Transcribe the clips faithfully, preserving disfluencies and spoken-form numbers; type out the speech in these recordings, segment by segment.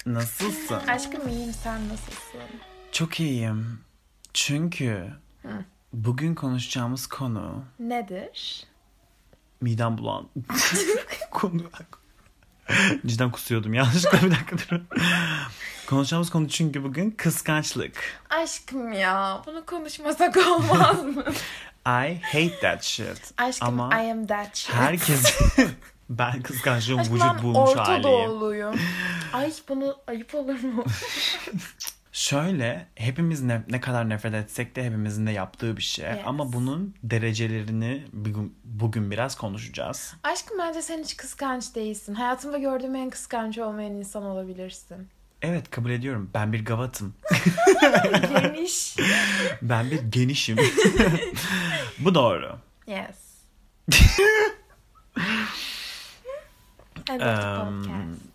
Nasılsın? Aşkım iyiyim, sen nasılsın? Çok iyiyim. Çünkü Hı. bugün konuşacağımız konu... Nedir? Midem bulan. konu... Cidden kusuyordum. Yanlışlıkla bir dakika durun. Konuşacağımız konu çünkü bugün kıskançlık. Aşkım ya, bunu konuşmasak olmaz mı? I hate that shit. Aşkım ama I am that shit. Herkes... ben kıskançlığın Aşkım, vücut ben bulmuş Orta haliyim. Doğuluyum. Ay bunu ayıp olur mu? Şöyle, hepimiz ne, ne kadar nefret etsek de hepimizin de yaptığı bir şey. Yes. Ama bunun derecelerini bugün, bugün biraz konuşacağız. Aşkım bence sen hiç kıskanç değilsin. Hayatımda gördüğüm en kıskanç olmayan insan olabilirsin. Evet, kabul ediyorum. Ben bir gavatım. Geniş. Ben bir genişim. Bu doğru. Yes. Evet, um, podcast.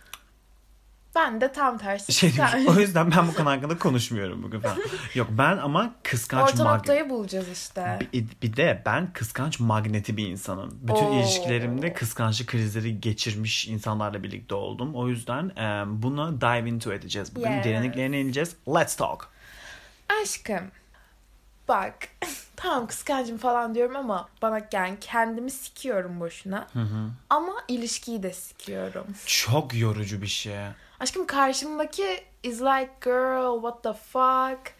Ben de tam tersi. Şey demiş, o yüzden ben bu konu hakkında konuşmuyorum bugün falan. Yok, ben ama kıskanç... Orta noktayı mag- bulacağız işte. Bir, bir de ben kıskanç magneti bir insanım. Bütün Oo. ilişkilerimde kıskançlık krizleri geçirmiş insanlarla birlikte oldum. O yüzden um, buna dive into edeceğiz. Bugün yes. derinliklerine ineceğiz. Let's talk. Aşkım, bak... Tamam kıskancım falan diyorum ama bana yani kendimi sikiyorum boşuna. Hı hı. Ama ilişkiyi de sikiyorum. Çok yorucu bir şey. Aşkım karşımdaki is like girl what the fuck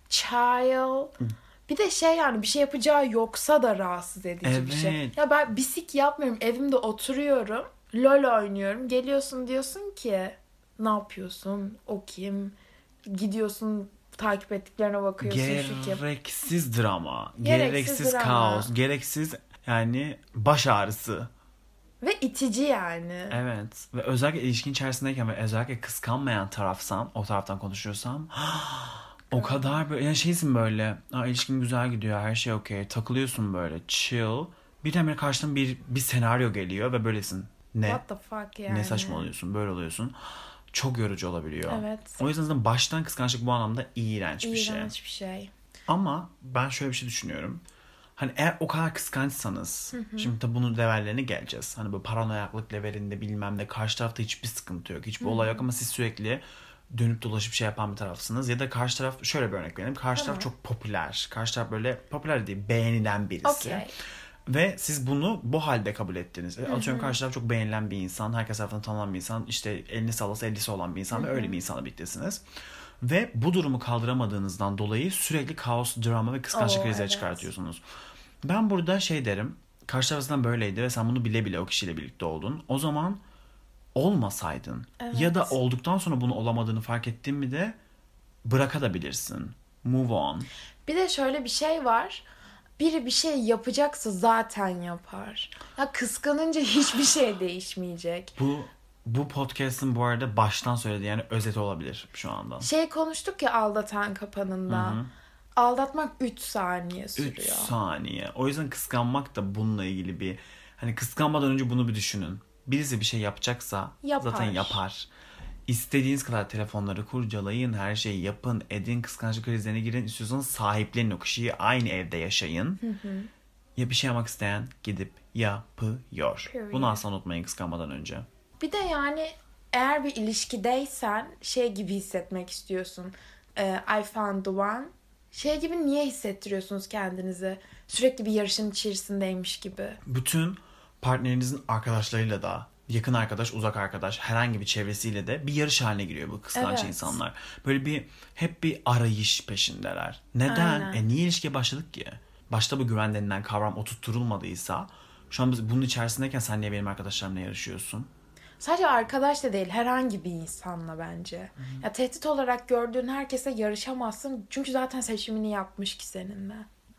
child. Bir de şey yani bir şey yapacağı yoksa da rahatsız edici evet. bir şey. Ya ben bir sik yapmıyorum, evimde oturuyorum. LOL oynuyorum. Geliyorsun diyorsun ki ne yapıyorsun? O kim? Gidiyorsun takip ettiklerine bakıyorsun. Gereksiz drama. Gereksiz, gereksiz drama. Kaos. Gereksiz yani baş ağrısı. Ve itici yani. Evet. Ve özellikle ilişkin içerisindeyken ve özellikle kıskanmayan tarafsan, o taraftan konuşuyorsam o kadar böyle yani şeysin böyle. Aa, ilişkin güzel gidiyor. Her şey okey. Takılıyorsun böyle. Chill. Birden bir karşına bir, bir senaryo geliyor ve böylesin. Ne? What the fuck yani? Ne saçmalıyorsun? Böyle oluyorsun. Çok yorucu olabiliyor. Evet. O yüzden baştan kıskançlık bu anlamda iğrenç, iğrenç bir şey. İğrenç bir şey. Ama ben şöyle bir şey düşünüyorum. Hani eğer o kadar kıskançsanız, hı hı. şimdi tabii bunun levellerine geleceğiz. Hani bu paranoyaklık levelinde bilmem ne karşı tarafta hiçbir sıkıntı yok. Hiçbir hı hı. olay yok ama siz sürekli dönüp dolaşıp şey yapan bir tarafsınız. Ya da karşı taraf, şöyle bir örnek verelim. Karşı tamam. taraf çok popüler. Karşı taraf böyle popüler değil, beğenilen birisi. Okay. Ve siz bunu bu halde kabul ettiniz. Hı hı. Atıyorum karşı taraf çok beğenilen bir insan. Herkes tarafından tanınan bir insan. İşte elini sallasa ellisi olan bir insan hı hı. ve öyle bir insanla birliktesiniz. Ve bu durumu kaldıramadığınızdan dolayı sürekli kaos, drama ve kıskançlık krizleri evet. çıkartıyorsunuz. Ben burada şey derim. Karşı tarafından böyleydi ve sen bunu bile bile o kişiyle birlikte oldun. O zaman olmasaydın. Evet. Ya da olduktan sonra bunu olamadığını fark ettin mi de bırakabilirsin. Move on. Bir de şöyle bir şey var. Biri bir şey yapacaksa zaten yapar. Ya kıskanınca hiçbir şey değişmeyecek. Bu bu podcast'ın bu arada baştan söylediği yani özeti olabilir şu anda. Şey konuştuk ya aldatan kapanında. Hı-hı. Aldatmak üç saniye sürüyor. üç saniye. O yüzden kıskanmak da bununla ilgili bir hani kıskanmadan önce bunu bir düşünün. Birisi bir şey yapacaksa yapar. Zaten yapar. İstediğiniz kadar telefonları kurcalayın, her şeyi yapın, edin, kıskançlık krizlerine girin. İstiyorsanız sahiplenin o kişiyi, aynı evde yaşayın. Hı hı. Ya bir şey yapmak isteyen gidip yapıyor. Period. Bunu asla unutmayın kıskanmadan önce. Bir de yani eğer bir ilişkideysen şey gibi hissetmek istiyorsun. I found the one. Şey gibi niye hissettiriyorsunuz kendinizi? Sürekli bir yarışın içerisindeymiş gibi. Bütün partnerinizin arkadaşlarıyla da, yakın arkadaş, uzak arkadaş, herhangi bir çevresiyle de bir yarış haline giriyor bu kıskanç evet. insanlar. Böyle bir hep bir arayış peşindeler. Neden? Aynen. E niye ilişkiye başladık ki? Başta bu güven denilen kavram oturtturulmadıysa şu an biz bunun içerisindeyken sen niye benim arkadaşlarımla yarışıyorsun? Sadece arkadaş da değil, herhangi bir insanla bence. Hı-hı. Ya tehdit olarak gördüğün herkese yarışamazsın. Çünkü zaten seçimini yapmış ki seninle.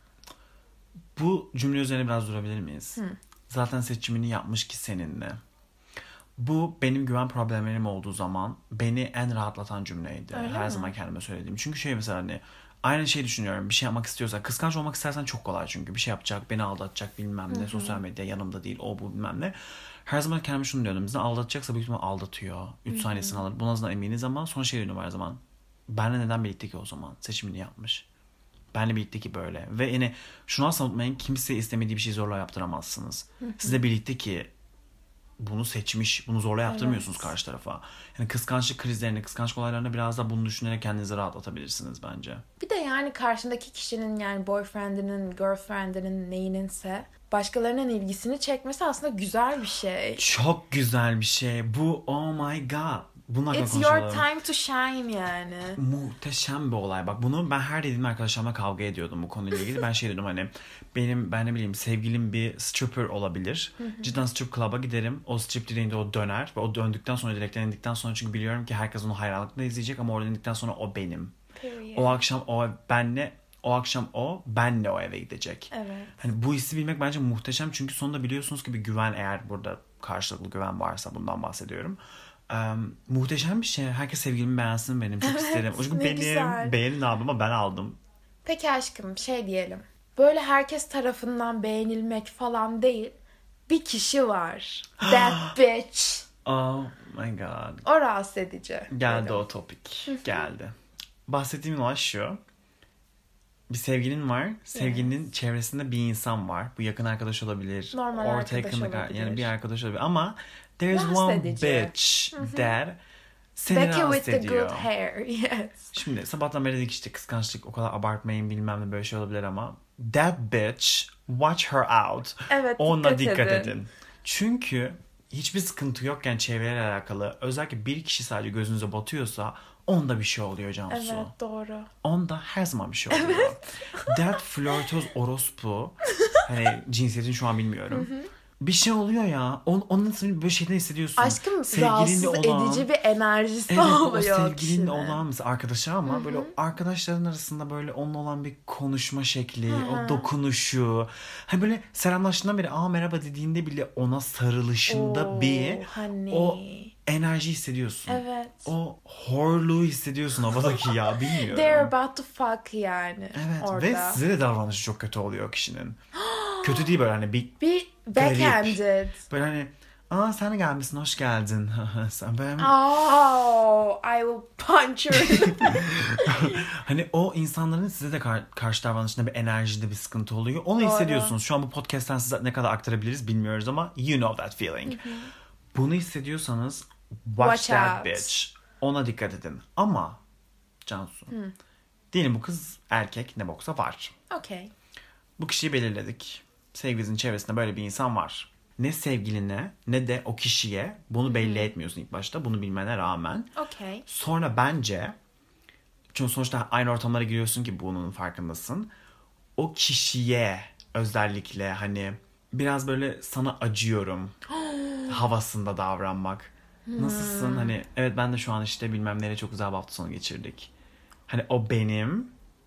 Bu cümle üzerine biraz durabilir miyiz? Hı. Zaten seçimini yapmış ki seninle. Bu benim güven problemlerim olduğu zaman beni en rahatlatan cümleydi. Öyle Her mi? zaman kendime söylediğim. Çünkü şey mesela hani aynı şeyi düşünüyorum. Bir şey yapmak istiyorsan, kıskanç olmak istersen çok kolay çünkü. Bir şey yapacak, beni aldatacak bilmem ne. Hı-hı. Sosyal medya yanımda değil, o bu bilmem ne. Her zaman kendime şunu diyordum. Bizi aldatacaksa büyük ihtimalle aldatıyor. üç saniyesini alır. Bundan eminiz ama sonra şey diyorum her zaman. Benle neden birlikte ki o zaman? Seçimini yapmış. Benle birlikte ki böyle. Ve yine şunu asla unutmayın. Kimseye istemediği bir şey zorla yaptıramazsınız. Sizle birlikte ki bunu seçmiş. Bunu zorla yaptırmıyorsunuz Evet. karşı tarafa. Yani kıskançlık krizlerini, kıskançlık olaylarını biraz da bunu düşünerek kendinizi rahatlatabilirsiniz bence. Bir de yani karşındaki kişinin yani boyfriendinin, girlfriendinin neyininse başkalarının ilgisini çekmesi aslında güzel bir şey. Çok güzel bir şey. Bu oh my god. Bunun hakkında It's your konuşalım. time to shine yani. Muhteşem bir olay. Bak bunu ben her dediğim arkadaşlarımla kavga ediyordum bu konuyla ilgili. Ben şey dedim hani benim ben ne bileyim sevgilim bir stripper olabilir. Cidden strip club'a giderim. O strip dediğinde o döner. Ve o döndükten sonra direkten indikten sonra çünkü biliyorum ki herkes onu hayranlıkla izleyecek ama orada indikten sonra o benim. Period. O akşam o benle o akşam o benle o eve gidecek. Evet. Hani bu hissi bilmek bence muhteşem çünkü sonunda biliyorsunuz ki bir güven eğer burada karşılıklı güven varsa bundan bahsediyorum. Um, muhteşem bir şey. Herkes sevgilimi beğensin benim. Çok Evet, isterim. O çünkü ne benim güzel. beğenin abime ben aldım. Peki aşkım şey diyelim. Böyle herkes tarafından beğenilmek falan değil. Bir kişi var. That bitch. Oh my god. O rahatsız edici. Geldi dedim. o topik. Geldi. Bahsettiğim olay şu. Bir sevgilin var. Sevgilinin Yes. çevresinde bir insan var. Bu yakın arkadaş olabilir. Normal orta arkadaş yakınlık olabilir. yani bir arkadaş olabilir. Ama there's Rahatsız one edici. bitch that seni Becky rahatsız with the ediyor. good hair. Yes. Şimdi sabahtan beri dedik işte kıskançlık o kadar abartmayın bilmem ne böyle şey olabilir ama that bitch watch her out. Evet, Ona dikkat dikkat edin. edin. Çünkü hiçbir sıkıntı yokken çevreyle alakalı özellikle bir kişi sadece gözünüze batıyorsa onda bir şey oluyor Cansu. Evet doğru. Onda her zaman bir şey oluyor. That flörtöz orospu hani cinsiyetin şu an bilmiyorum. Bir şey oluyor ya. On, onun nasıl böyle şeyden hissediyorsun. Aşkım Sevgilinle rahatsız olan- edici bir enerjisi Evet o oluyor sevgilinle kişinin. olan mesela arkadaşı ama böyle arkadaşların arasında böyle onunla olan bir konuşma şekli, o dokunuşu. Hani böyle selamlaştığından beri aa merhaba dediğinde bile ona sarılışında Oo, bir hani. o enerji hissediyorsun. Evet. O horluğu hissediyorsun havadaki ya bilmiyorum. They're about to fuck yani. Evet orada. ve size de davranışı çok kötü oluyor o kişinin. Kötü değil böyle hani bir Bir backhanded. böyle hani aa sen de gelmişsin hoş geldin. Sen böyle Oh, I will punch you. hani o insanların size de kar- karşı davranışında bir enerjide bir sıkıntı oluyor. Onu Doğru. hissediyorsunuz. Şu an bu podcast'ten size ne kadar aktarabiliriz bilmiyoruz ama you know that feeling. Bunu hissediyorsanız watch, Watch that out. bitch. Ona dikkat edin. Ama Cansu. Diyelim bu kız erkek ne boksa var. Okay. Bu kişiyi belirledik. Sevgilinizin çevresinde böyle bir insan var. Ne sevgiline ne de o kişiye bunu belli etmiyorsun ilk başta. Bunu bilmene rağmen. Okay. Sonra bence çünkü sonuçta aynı ortamlara giriyorsun ki bunun farkındasın. O kişiye özellikle hani biraz böyle sana acıyorum havasında davranmak. Nasılsın? Hani evet ben de şu an işte bilmem nereye çok güzel bir hafta sonu geçirdik. Hani o benim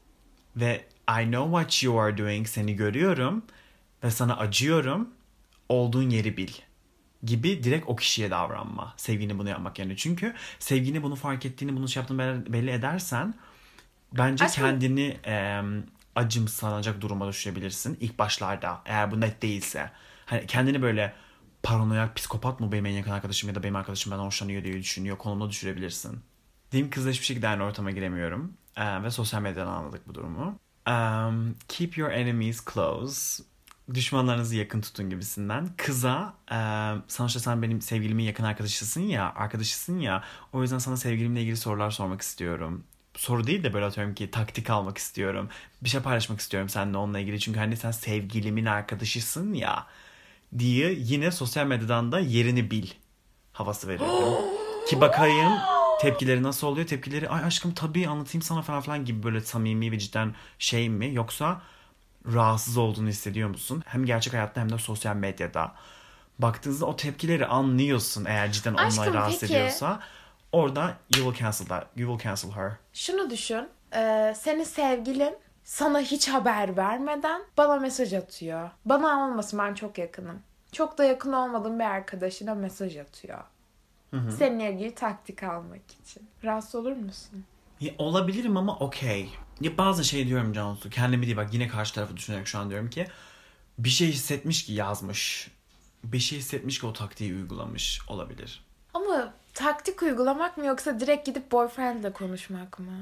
ve I know what you are doing seni görüyorum ve sana acıyorum. Olduğun yeri bil gibi direkt o kişiye davranma. Sevgini bunu yapmak yani. Çünkü sevgini bunu fark ettiğini, bunu şey yaptığını belli edersen bence Aşkım- kendini e, acımsanacak duruma düşebilirsin ilk başlarda. Eğer bu net değilse. Hani kendini böyle paranoyak, psikopat mı benim en yakın arkadaşım ya da benim arkadaşım benden hoşlanıyor diye düşünüyor. Konumuna düşürebilirsin. Diyeyim kızla hiçbir şekilde aynı ortama giremiyorum. E, ve sosyal medyadan anladık bu durumu. Um, keep your enemies close. Düşmanlarınızı yakın tutun gibisinden. Kıza e, sonuçta sen benim sevgilimin yakın arkadaşısın ya, arkadaşısın ya. O yüzden sana sevgilimle ilgili sorular sormak istiyorum. Soru değil de böyle atıyorum ki taktik almak istiyorum. Bir şey paylaşmak istiyorum seninle onunla ilgili. Çünkü hani sen sevgilimin arkadaşısın ya diye yine sosyal medyadan da yerini bil havası veriyorum. Ki bakayım tepkileri nasıl oluyor? Tepkileri ay aşkım tabii anlatayım sana falan filan gibi böyle samimi ve cidden şey mi? Yoksa rahatsız olduğunu hissediyor musun? Hem gerçek hayatta hem de sosyal medyada. Baktığınızda o tepkileri anlıyorsun eğer cidden onunla Aşkım, rahatsız peki. ediyorsa. Orada you will cancel that. You will cancel her. Şunu düşün. Ee, senin sevgilin sana hiç haber vermeden bana mesaj atıyor. Bana olmasın ben çok yakınım. Çok da yakın olmadığım bir arkadaşına mesaj atıyor. Seninle ilgili taktik almak için. Rahatsız olur musun? Ya, olabilirim ama okey. Ya bazı şey diyorum Cansu. Kendimi değil bak yine karşı tarafı düşünerek şu an diyorum ki bir şey hissetmiş ki yazmış. Bir şey hissetmiş ki o taktiği uygulamış olabilir. Ama taktik uygulamak mı yoksa direkt gidip boyfriendle konuşmak mı?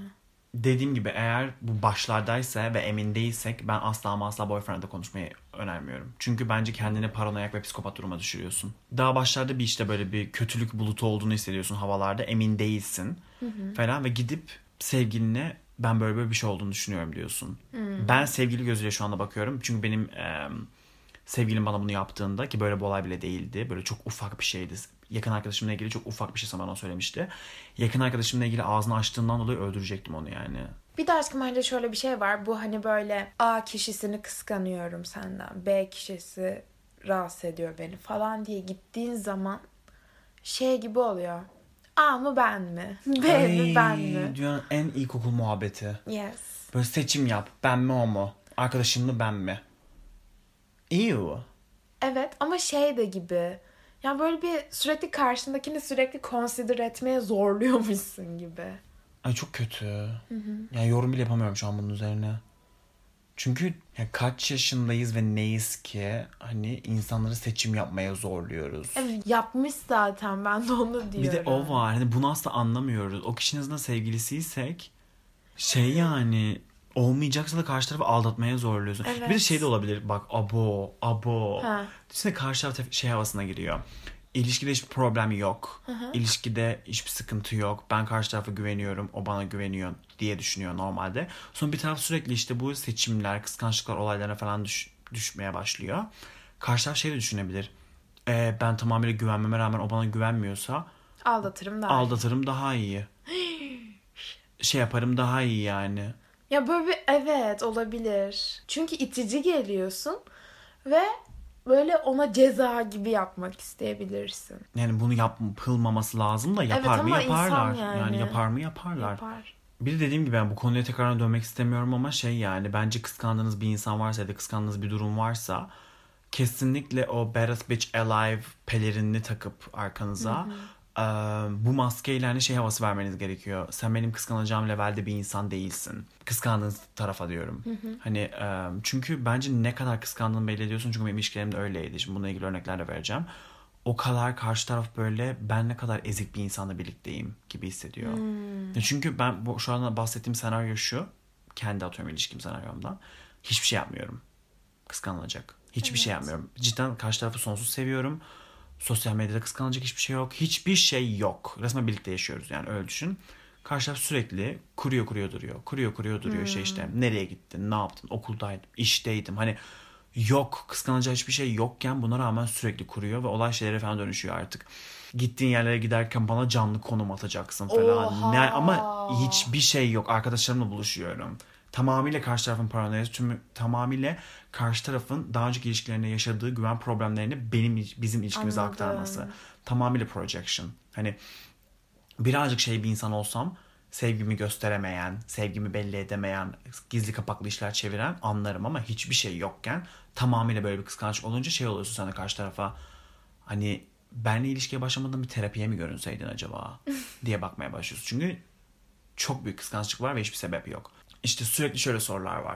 dediğim gibi eğer bu başlardaysa ve emin değilsek ben asla ama asla boyfriend'le konuşmayı önermiyorum. Çünkü bence kendini paranoyak ve psikopat duruma düşürüyorsun. Daha başlarda bir işte böyle bir kötülük bulutu olduğunu hissediyorsun havalarda. Emin değilsin Hı hı. falan ve gidip sevgiline ben böyle böyle bir şey olduğunu düşünüyorum diyorsun. Hı. Ben sevgili gözüyle şu anda bakıyorum. Çünkü benim e, sevgilim bana bunu yaptığında ki böyle bir olay bile değildi. Böyle çok ufak bir şeydi. Yakın arkadaşımla ilgili çok ufak bir şey bana söylemişti. Yakın arkadaşımla ilgili ağzını açtığından dolayı öldürecektim onu yani. Bir de aşkım bence şöyle bir şey var. Bu hani böyle A kişisini kıskanıyorum senden. B kişisi rahatsız ediyor beni falan diye gittiğin zaman şey gibi oluyor. A mı ben mi? B Ay, mi ben mi? dünyanın en ilkokul muhabbeti. Yes. Böyle seçim yap. Ben mi o mu? Arkadaşım mı ben mi? Ew. Evet ama şey de gibi. Ya böyle bir sürekli karşındakini sürekli consider etmeye zorluyormuşsun gibi. Ay çok kötü. Hı hı. Yani yorum bile yapamıyorum şu an bunun üzerine. Çünkü ya kaç yaşındayız ve neyiz ki hani insanları seçim yapmaya zorluyoruz. Evet yapmış zaten ben de onu diyorum. Bir de o var. Hani bunu asla anlamıyoruz. O kişinin azından sevgilisiysek şey yani olmayacaksa da karşı tarafı aldatmaya zorluyorsun. Evet. Bir de şey de olabilir. Bak abo, abo. Ha. Düşünsene karşı taraf şey havasına giriyor. İlişkide hiçbir problem yok. Hı hı. İlişkide hiçbir sıkıntı yok. Ben karşı tarafa güveniyorum. O bana güveniyor diye düşünüyor normalde. Sonra bir taraf sürekli işte bu seçimler, kıskançlıklar olaylarına falan düş, düşmeye başlıyor. Karşı taraf şey de düşünebilir. Ee, ben tamamıyla güvenmeme rağmen o bana güvenmiyorsa Aldatırım daha iyi. aldatırım daha iyi. Şey yaparım daha iyi yani. Ya böyle bir evet olabilir. Çünkü itici geliyorsun ve böyle ona ceza gibi yapmak isteyebilirsin. Yani bunu yapılmaması lazım da yapar Evet mı ama yaparlar. insan Yani. yani. yapar mı yaparlar. Yapar. Bir de dediğim gibi ben bu konuya tekrardan dönmek istemiyorum ama şey yani bence kıskandığınız bir insan varsa ya da kıskandığınız bir durum varsa kesinlikle o baddest bitch alive pelerinini takıp arkanıza e, bu maskeyle hani şey havası vermeniz gerekiyor. Sen benim kıskanacağım levelde bir insan değilsin. Kıskandığınız tarafa diyorum. Hani e, çünkü bence ne kadar kıskandığını belli ediyorsun çünkü benim ilişkilerim de öyleydi. Şimdi bununla ilgili örnekler de vereceğim. O kadar karşı taraf böyle ben ne kadar ezik bir insanla birlikteyim gibi hissediyor. Ya çünkü ben bu, şu anda bahsettiğim senaryo şu. Kendi atıyorum ilişkim senaryomdan. Hiçbir şey yapmıyorum. Kıskanılacak. Hiçbir şey Evet. yapmıyorum. Cidden karşı tarafı sonsuz seviyorum. Sosyal medyada kıskanılacak hiçbir şey yok. Hiçbir şey yok. Resmen birlikte yaşıyoruz yani öyle düşün. Karşı taraf sürekli kuruyor kuruyor duruyor. Kuruyor kuruyor duruyor şey işte. Nereye gittin? Ne yaptın? Okuldaydım. İşteydim. Hani yok kıskanacak hiçbir şey yokken buna rağmen sürekli kuruyor ve olay şeylere falan dönüşüyor artık. Gittiğin yerlere giderken bana canlı konum atacaksın falan. Oha. Ne, ama hiçbir şey yok. Arkadaşlarımla buluşuyorum. Tamamıyla karşı tarafın paranoyası, tüm tamamıyla karşı tarafın daha önceki ilişkilerinde yaşadığı güven problemlerini benim bizim ilişkimize Anladım. aktarması. Tamamıyla projection. Hani birazcık şey bir insan olsam sevgimi gösteremeyen, sevgimi belli edemeyen, gizli kapaklı işler çeviren anlarım ama hiçbir şey yokken tamamıyla böyle bir kıskançlık olunca şey oluyorsun sen de karşı tarafa hani benle ilişkiye başlamadan bir terapiye mi görünseydin acaba diye bakmaya başlıyorsun. Çünkü çok büyük kıskançlık var ve hiçbir sebep yok. İşte sürekli şöyle sorular var.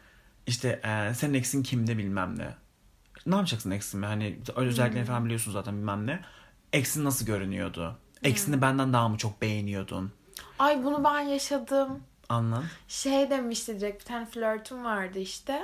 İşte e, senin eksin kimde bilmem ne. Ne yapacaksın eksimi? Hani özelliklerini falan biliyorsun zaten bilmem ne. Eksin nasıl görünüyordu? Eksini benden daha mı çok beğeniyordun? Ay bunu ben yaşadım. Anladın? Şey demişti direkt bir tane flörtüm vardı işte.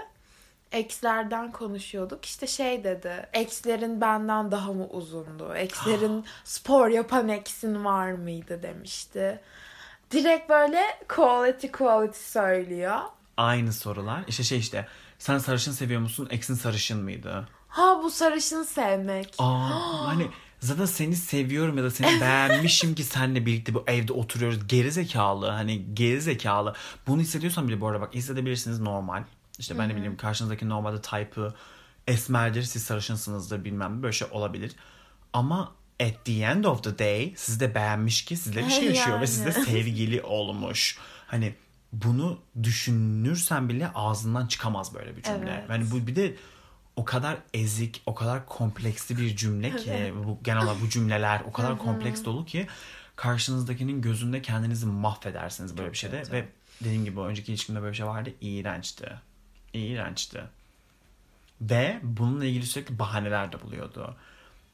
Ekslerden konuşuyorduk. İşte şey dedi. Ekslerin benden daha mı uzundu? Ekslerin spor yapan eksin var mıydı demişti. Direkt böyle quality quality söylüyor. Aynı sorular. İşte şey işte. Sen sarışın seviyor musun? Eksin sarışın mıydı? Ha bu sarışın sevmek. Aa, hani zaten seni seviyorum ya da seni beğenmişim ki seninle birlikte bu evde oturuyoruz. Geri zekalı. Hani geri zekalı. Bunu hissediyorsan bile bu arada bak hissedebilirsiniz normal. İşte ben de bileyim karşınızdaki normalde type'ı esmerdir. Siz sarışınsınızdır bilmem böyle şey olabilir. Ama at the end of the day sizi de beğenmiş ki sizle bir şey yaşıyor Yani. ve sizle sevgili olmuş. Hani bunu düşünürsen bile ağzından çıkamaz böyle bir cümle. Evet. Yani bu bir de o kadar ezik, o kadar kompleksli bir cümle ki Evet. bu genel olarak bu cümleler o kadar kompleks dolu ki karşınızdakinin gözünde kendinizi mahvedersiniz böyle bir şeyde kötü. ve dediğim gibi önceki ilişkimde böyle bir şey vardı. İğrençti. İğrençti. Ve bununla ilgili sürekli bahaneler de buluyordu.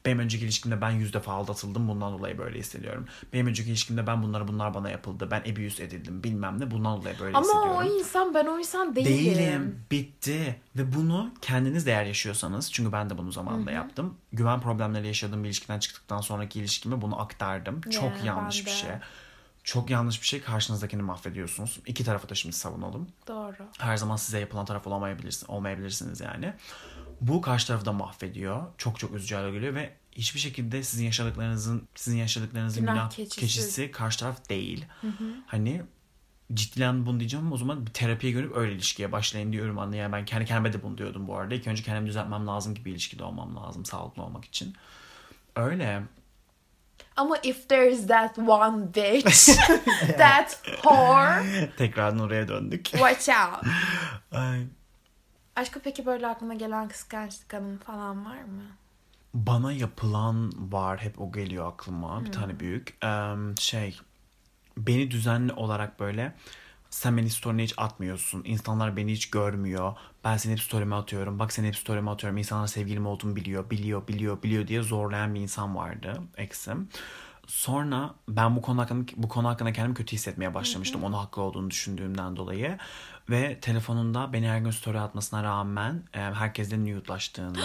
Benim önceki ilişkimde ben yüz defa aldatıldım. Bundan dolayı böyle hissediyorum. Benim önceki ilişkimde ben bunları bunlar bana yapıldı. Ben abuse edildim bilmem ne. Bundan dolayı böyle Ama hissediyorum. Ama o insan ben o insan değilim. Değilim. Bitti. Ve bunu kendiniz de eğer yaşıyorsanız. Çünkü ben de bunu zamanında Hı-hı. yaptım. Güven problemleri yaşadığım bir ilişkiden çıktıktan sonraki ilişkime bunu aktardım. Yeah, Çok yanlış bir şey. Çok yanlış bir şey. Karşınızdakini mahvediyorsunuz. İki tarafı da şimdi savunalım. Doğru. Her zaman size yapılan taraf olamayabilirsiniz, olmayabilirsiniz yani. Bu karşı tarafı da mahvediyor. Çok çok üzücü hale geliyor ve hiçbir şekilde sizin yaşadıklarınızın sizin yaşadıklarınızın günah, günah keçisi. keçisi karşı taraf değil. Hı hı. Hani ciddilen bunu diyeceğim ama o zaman bir terapiye görüp öyle ilişkiye başlayın diyorum anne. Yani ben kendi kendime de bunu diyordum bu arada. İlk önce kendimi düzeltmem lazım ki bir ilişkide olmam lazım sağlıklı olmak için. Öyle. Ama if there's that one bitch, that whore. Tekrardan oraya döndük. Watch out. Ay. Aşkım peki böyle aklına gelen kıskançlık anın falan var mı? Bana yapılan var. Hep o geliyor aklıma. Hmm. Bir tane büyük. Ee, şey. Beni düzenli olarak böyle sen beni story'ne hiç atmıyorsun. İnsanlar beni hiç görmüyor. Ben seni hep story'me atıyorum. Bak seni hep story'me atıyorum. İnsanlar sevgilim olduğumu biliyor. Biliyor, biliyor, biliyor diye zorlayan bir insan vardı. Eksim. Sonra ben bu konu hakkında, bu konu hakkında kendimi kötü hissetmeye başlamıştım. Hı hı. Onu haklı olduğunu düşündüğümden dolayı. Ve telefonunda beni her gün story atmasına rağmen herkesten nude'laştığını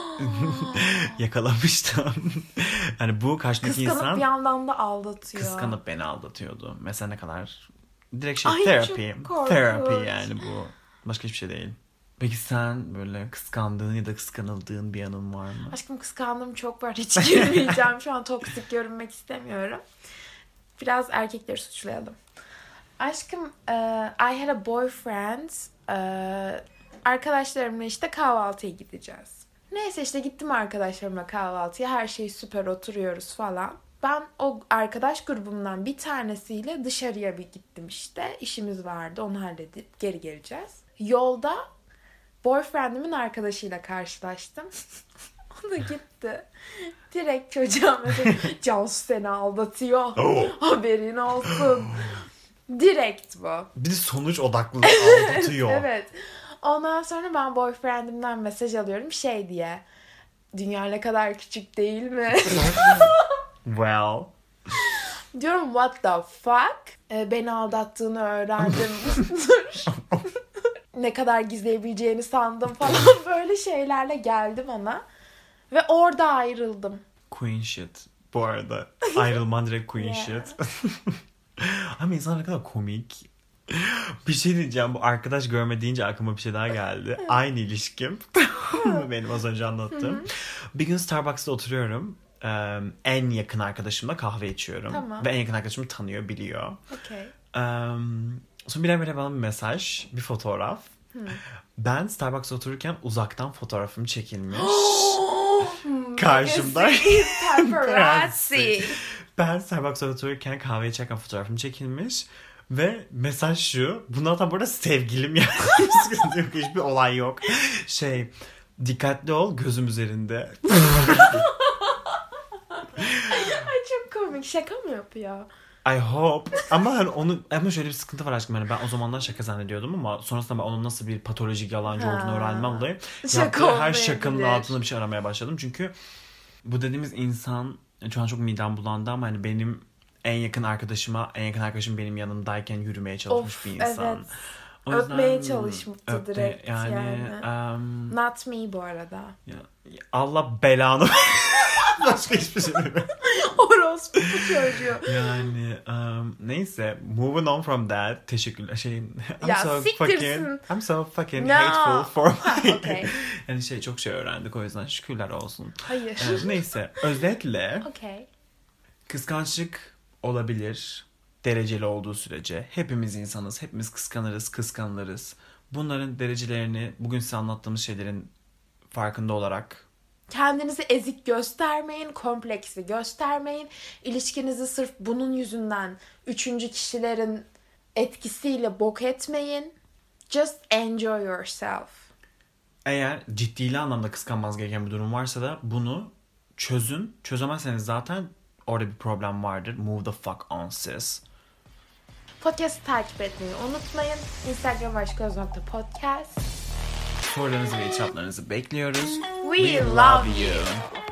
yakalamıştım. Yani bu karşımdaki insan... Kıskanıp bir yandan da aldatıyor. Kıskanıp beni aldatıyordu. Mesela ne kadar... Direkt şey therapy. Therapy yani bu. Başka hiçbir şey değil. Peki sen böyle kıskandığın ya da kıskanıldığın bir anın var mı? Aşkım kıskandığım çok var. Hiç girmeyeceğim. Şu an toksik görünmek istemiyorum. Biraz erkekleri suçlayalım. Aşkım uh, I had a boyfriend. Uh, arkadaşlarımla işte kahvaltıya gideceğiz. Neyse işte gittim arkadaşlarımla kahvaltıya. Her şey süper oturuyoruz falan. Ben o arkadaş grubumdan bir tanesiyle dışarıya bir gittim işte. İşimiz vardı. Onu halledip geri geleceğiz. Yolda boyfriendimin arkadaşıyla karşılaştım. O da gitti. Direkt çocuğa mesela Cansu seni aldatıyor. Haberin olsun. Direkt bu. Bir de sonuç odaklı aldatıyor. Evet. Ondan sonra ben boyfriendimden mesaj alıyorum şey diye. Dünya ne kadar küçük değil mi? Well. Diyorum what the fuck? Ee, beni aldattığını öğrendim. Ne kadar gizleyebileceğini sandım falan. Böyle şeylerle geldim ona. Ve orada ayrıldım. Queen shit. Bu arada ayrılman direkt queen yeah. shit. Ama insan ne kadar komik. Bir şey diyeceğim. Bu arkadaş görme deyince aklıma bir şey daha geldi. Aynı ilişkim. Benim az önce anlattığım. Bir gün Starbucks'ta oturuyorum. Ee, en yakın arkadaşımla kahve içiyorum. Tamam. Ve en yakın arkadaşımı tanıyor, biliyor. Okay. Ee, sonra birdenbire bana bir mesaj, bir fotoğraf. Hmm. Ben Starbucks'ta otururken uzaktan fotoğrafım çekilmiş. Karşımda. Paparazzi. Ben Starbucks'ta otururken kahve içerken fotoğrafım çekilmiş. Ve mesaj şu. Bundan da bu arada sevgilim yani. Hiçbir olay yok. Şey, dikkatli ol gözüm üzerinde. Ay çok komik. Şaka mı yapıyor? I hope. Ama hani onu, ama şöyle bir sıkıntı var aşkım. Yani ben o zamanlar şaka zannediyordum ama sonrasında ben onun nasıl bir patolojik yalancı ha. olduğunu öğrenmem dolayı yaptığı her şakanın altında bir şey aramaya başladım. Çünkü bu dediğimiz insan şu an çok midem bulandı ama hani benim en yakın arkadaşıma, en yakın arkadaşım benim yanımdayken yürümeye çalışmış of, bir insan. Evet. O yüzden, öpmeye çalışmıştı öpme, direkt yani. yani. Um, Not me bu arada. Ya, Allah belanı. Başka hiçbir şey değil. Orospu bu çocuğu. Yani um, neyse, moving on from that. Teşekkürler. Şey, I'm ya so siktirsin. fucking I'm so fucking no. hateful for my. Okay. Yani şey çok şey öğrendik o yüzden şükürler olsun. Hayır. Ee, neyse, özetle. Okay. Kıskançlık olabilir. Dereceli olduğu sürece. Hepimiz insanız. Hepimiz kıskanırız, kıskanırız. Bunların derecelerini bugün size anlattığımız şeylerin farkında olarak kendinizi ezik göstermeyin, kompleksi göstermeyin. İlişkinizi sırf bunun yüzünden üçüncü kişilerin etkisiyle bok etmeyin. Just enjoy yourself. Eğer ciddili anlamda kıskanmanız gereken bir durum varsa da bunu çözün. Çözemezseniz zaten orada bir problem vardır. Move the fuck on sis. Podcast'ı takip etmeyi unutmayın. Instagram aşkgöz nokta podcast. Sorularınızı ve itiraflarınızı bekliyoruz. We, We love you. you.